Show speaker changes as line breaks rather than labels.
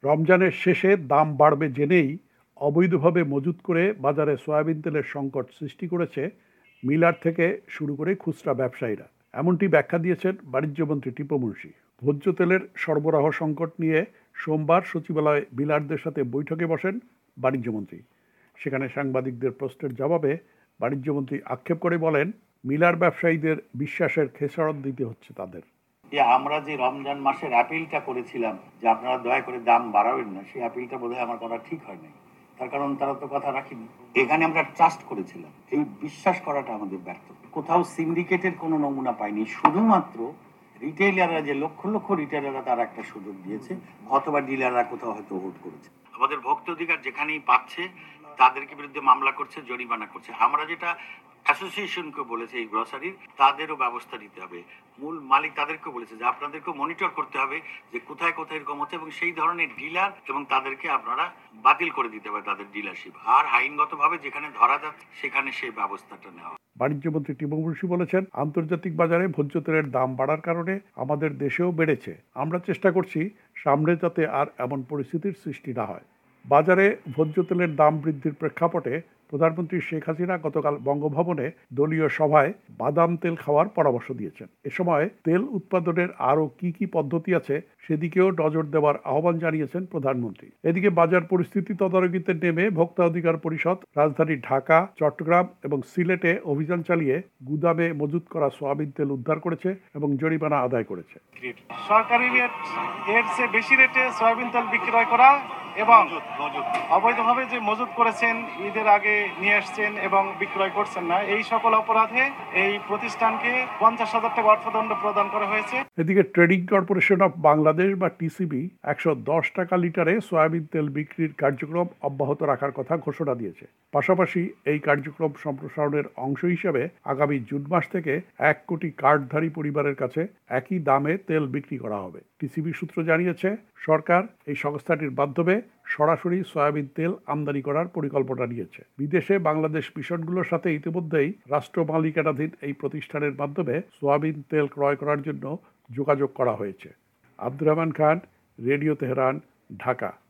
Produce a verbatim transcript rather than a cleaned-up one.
রমজানের শেষে দাম বাড়বে জেনেই অবৈধভাবে মজুত করে বাজারে সয়াবিন তেলের সংকট সৃষ্টি করেছে মিলার থেকে শুরু করে খুচরা ব্যবসায়ীরা। এমনটি ব্যাখ্যা দিয়েছেন বাণিজ্যমন্ত্রী টিপু মুরশি। ভোজ্য তেলের সরবরাহ সংকট নিয়ে সোমবার সচিবালয়ে মিলারদের সাথে বৈঠকে বসেন বাণিজ্যমন্ত্রী। সেখানে সাংবাদিকদের প্রশ্নের জবাবে বাণিজ্যমন্ত্রী আক্ষেপ করে বলেন, মিলার ব্যবসায়ীদের বিশ্বাসের খেসারত দিতে হচ্ছে তাদের।
আমরা যে রমজান মাসের অ্যাপিলটা করেছিলাম যে আপনারা দয়া করে দাম বাড়াবেন না, সেই অ্যাপিলটা বোধহয় আমার করা ঠিক হয় নাই। তার কারণ তারা তো কথা রাখেনি। এখানে আমরা ট্রাস্ট করেছিলাম, এই বিশ্বাস করাটা আমাদের ব্যর্থ। কোথাও সিন্ডিকেটের কোনো নমুনা পাইনি, শুধুমাত্র রিটেইলাররা, যে লক্ষ লক্ষ রিটেইলাররা তারা একটা সুযোগ দিয়েছে, অথবা ডিলাররা কোথাও হয়তো হোল্ড করেছে। আমাদের ভোক্তা অধিকার যেখানেই পাচ্ছে তাদেরকে বিরুদ্ধে মামলা করছে, জরিমানা করছে। আমরা যেটা অ্যাসোসিয়েশনকে বলেছে এই গ্রসারির, তাদেরও ব্যবস্থা নিতে হবে। মূল মালিক তাদেরকে বলেছে যে আপনাদেরকে মনিটর করতে হবে যে কোথায় কোথায় এরকম হচ্ছে, এবং সেই ধরনের ডিলার এবং তাদেরকে আপনারা বাতিল করে দিতে হবে তাদের ডিলারশিপ। আর আইনগতভাবে যেখানে ধরা যাচ্ছে সেখানে সেই ব্যবস্থাটা নেওয়া।
বাণিজ্যমন্ত্রী টিপু মুরশি বলেছেন, আন্তর্জাতিক বাজারে ভোজ্য তেলের দাম বাড়ার কারণে আমাদের দেশেও বেড়েছে। আমরা চেষ্টা করছি সামনে যাতে আর এমন পরিস্থিতির সৃষ্টি না হয়। বাজারে ভোজ্য তেলের দাম বৃদ্ধির প্রেক্ষাপটে প্রধানমন্ত্রী শেখ হাসিনা গতকাল বঙ্গভবনে দলীয় সভায় বাদাম তেল খাওয়ার পরামর্শ দিয়েছেন। এ সময় তেল উৎপাদনের আরও কি কি পদ্ধতি আছে সেদিকেও নজর দেওয়ার আহ্বান জানিয়েছেন প্রধানমন্ত্রী। এদিকে বাজার পরিস্থিতি তদারকিতে নেমে ভোক্তা অধিকার পরিষদ রাজধানী ঢাকা, চট্টগ্রাম এবং সিলেটে অভিযান চালিয়ে গুদামে মজুত করা সয়াবিন তেল উদ্ধার করেছে এবং জরিমানা আদায় করেছে।
সরকারি রেট এর চেয়ে বেশি রেটে সয়াবিন তেল বিক্রয় করা এবং অবৈধভাবে যে মজুত করেছেন, ঈদের আগে নিয়ে আসছেন এবং বিক্রয় করছেন না, এই সকল অপরাধে এই প্রতিষ্ঠানকে পঞ্চাশ হাজার টাকা অর্থদণ্ড প্রদান করা হয়েছে।
এদিকে ট্রেডিং কর্পোরেশন অফ বাংলাদেশ বা টিসিবি একশো দশ টাকা লিটারে সয়াবিন তেল বিক্রির কার্যক্রম অব্যাহত রাখার কথা ঘোষণা দিয়েছে। পাশাপাশি এই কার্যক্রম সম্প্রসারণের অংশ হিসেবে আগামী জুন মাস থেকে এক কোটি কার্ডধারী পরিবারের কাছে একই দামে তেল বিক্রি করা হবে। টিসিবি সূত্র জানিয়েছে, সরকার এই সংস্থাটির মাধ্যমে সরাসরি সয়াবিন তেল আমদানি করার পরিকল্পনা নিয়েছে। বিদেশে বাংলাদেশ মিশনগুলোর সাথে ইতিমধ্যেই রাষ্ট্র মালিকানাধীন এই প্রতিষ্ঠানের মাধ্যমে সয়াবিন তেল ক্রয় করার জন্য যোগাযোগ করা হয়েছে। Abdur Rahman Khan, radio Tehran, Dhaka.